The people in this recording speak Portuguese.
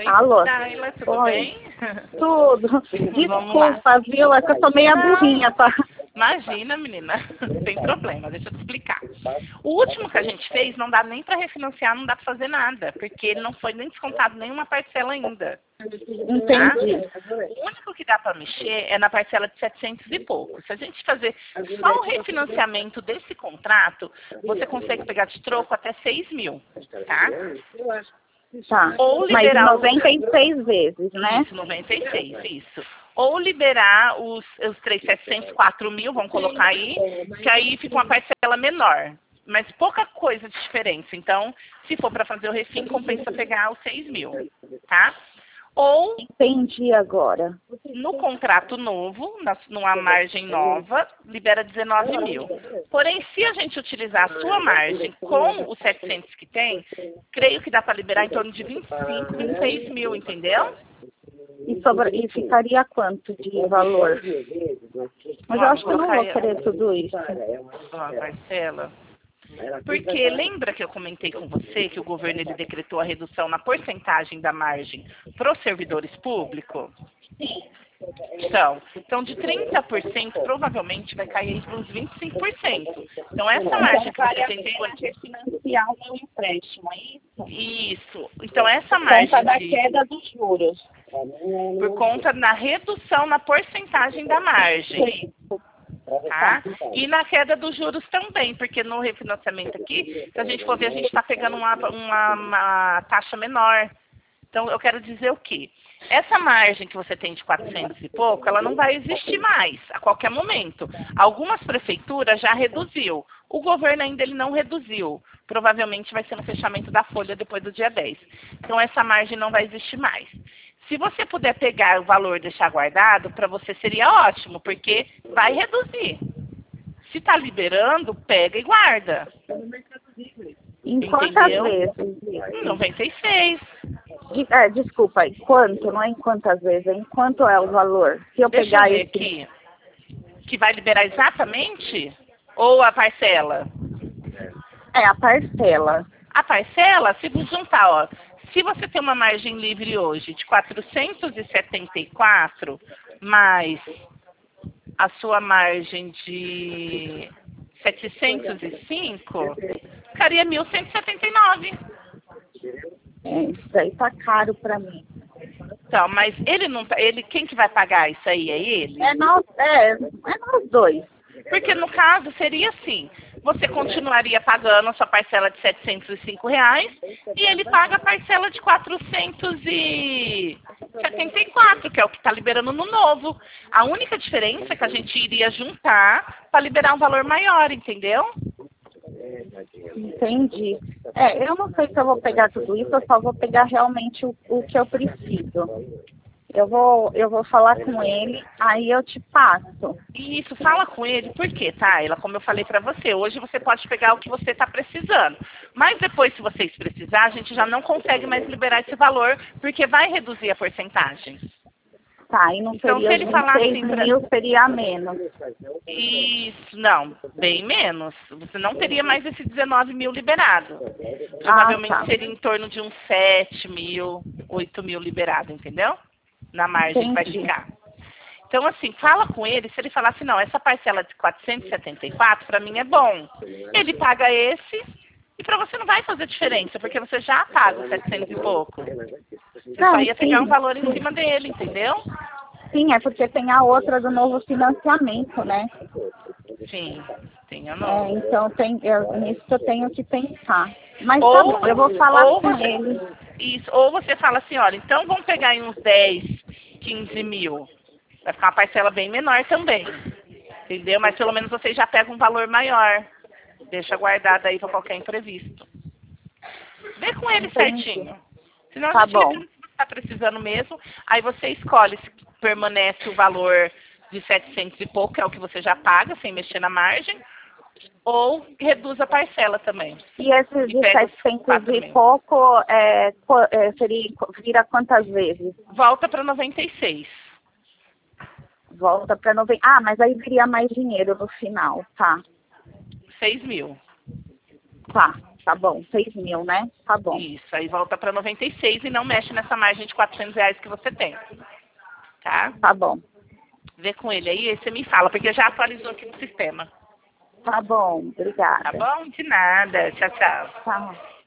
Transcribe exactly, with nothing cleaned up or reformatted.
Alô? Daila, tudo Oi. bem? Tudo. Desculpa, viu? É que eu tô meio burrinha, tá? Imagina, menina, não tem problema, deixa eu te explicar. O último que a gente fez não dá nem para refinanciar, não dá para fazer nada, porque ele não foi nem descontado nenhuma parcela ainda. Entendi. Tá? O único que dá para mexer é na parcela de setecentos e pouco. Se a gente fazer só o refinanciamento desse contrato, você consegue pegar de troco até seis mil, tá? Tá. Ou Mas liberar noventa e seis vezes, né? Isso, noventa e seis, isso. Ou liberar os, os três mil e setecentos, quatro mil, vamos colocar aí, que aí fica uma parcela menor. Mas pouca coisa de diferença. Então, se for para fazer o refim, compensa pegar os seis mil, tá? Ou, Entendi agora. no contrato novo, na, numa margem nova, libera dezenove mil. Porém, se a gente utilizar a sua margem com os setecentos que tem, creio que dá para liberar em torno de vinte e cinco, vinte e seis mil, entendeu? E, sobra... e ficaria quanto de valor? Mas eu acho que eu não vou querer tudo isso. Ó, parcela. Porque lembra que eu comentei com você que o governo ele decretou a redução na porcentagem da margem para os servidores públicos? Então, então, de trinta por cento provavelmente vai cair para uns vinte e cinco por cento. Então, essa margem que você tem de refinanciar o meu empréstimo, é isso? Isso. Então, essa margem Por conta da de... queda dos juros. Por conta da redução na porcentagem da margem. Tá? E na queda dos juros também, porque no refinanciamento aqui, se a gente for ver, a gente está pegando uma, uma, uma taxa menor. Então, eu quero dizer o quê? Essa margem que você tem de quatrocentos e pouco, ela não vai existir mais a qualquer momento. Algumas prefeituras já reduziu. O governo ainda ele não reduziu. Provavelmente vai ser no fechamento da folha depois do dia dez. Então, essa margem não vai existir mais. Se você puder pegar o valor e deixar guardado, para você seria ótimo, porque vai reduzir. Se está liberando, pega e guarda. Em quantas Entendeu? vezes? Em noventa e seis. De, é, desculpa, em quanto? Não é em quantas vezes, é em quanto é o valor? Se eu Deixa pegar eu ver esse... aqui. Que vai liberar exatamente? Ou a parcela? É, a parcela. A parcela, se você juntar, ó, se você tem uma margem livre hoje de quatrocentos e setenta e quatro, mais a sua margem de setecentos e cinco, ficaria mil cento e setenta e nove. É, isso daí tá caro pra mim. Então, mas ele não tá, ele, quem que vai pagar isso aí? É ele? É nós, é, é nós dois. Porque no caso seria assim, você continuaria pagando a sua parcela de setecentos e cinco reais e ele paga a parcela de quatrocentos e setenta e quatro, que é o que está liberando no novo. A única diferença é que a gente iria juntar para liberar um valor maior, entendeu? Entendi. É, eu não sei se eu vou pegar tudo isso, eu só vou pegar realmente o, o que eu preciso. Eu vou, eu vou falar com ele, aí eu te passo. Isso, fala com ele, por quê, Taila? Como eu falei pra você, hoje você pode pegar o que você está precisando. Mas depois, se vocês precisar, a gente já não consegue mais liberar esse valor, porque vai reduzir a porcentagem. Tá, e não Então, seria se ele falar vinte e assim seis pra... mil, seria menos. Isso, não, bem menos. Você não teria mais esse dezenove mil liberado. Provavelmente Ah, tá. seria em torno de uns sete mil, oito mil liberado, entendeu? Na margem que vai Entendi. ficar. Então, assim, fala com ele, se ele falar assim, não, essa parcela de quatrocentos e setenta e quatro, para mim é bom. Ele paga esse e para você não vai fazer diferença, porque você já paga os setecentos e pouco. Você Não, só ia pegar sim. um valor em cima dele, entendeu? Sim, é porque tem a outra do novo financiamento, né? Sim, tem ou É, não. então tem, eu, nisso eu tenho que pensar. Mas tá Ou, bom, eu vou falar ou com você, ele. isso, ou você fala assim, olha, então vamos pegar em uns dez, quinze mil. Vai ficar uma parcela bem menor também. Entendeu? Mas pelo menos você já pega um valor maior. Deixa guardado aí para qualquer imprevisto. Vê com ele Entendi. certinho. Senão Tá a gente bom. fica está precisando mesmo. Aí você escolhe se permanece o valor de setecentos e pouco, que é o que você já paga, sem mexer na margem, ou reduz a parcela também. E esse de pega os setecentos quatro e mil. pouco é, qu- é, seria, vira quantas vezes? Volta para noventa e seis. Volta para noventa. Ah, mas aí viria mais dinheiro no final, tá? seis mil. Tá. Tá bom, seis mil, né? Tá bom. Isso, aí volta para noventa e seis e não mexe nessa margem de quatrocentos reais que você tem. Tá? Tá bom. Vê com ele aí e você me fala, porque já atualizou aqui no sistema. Tá bom, obrigada. Tá bom? De nada. Tchau, tchau. Tá.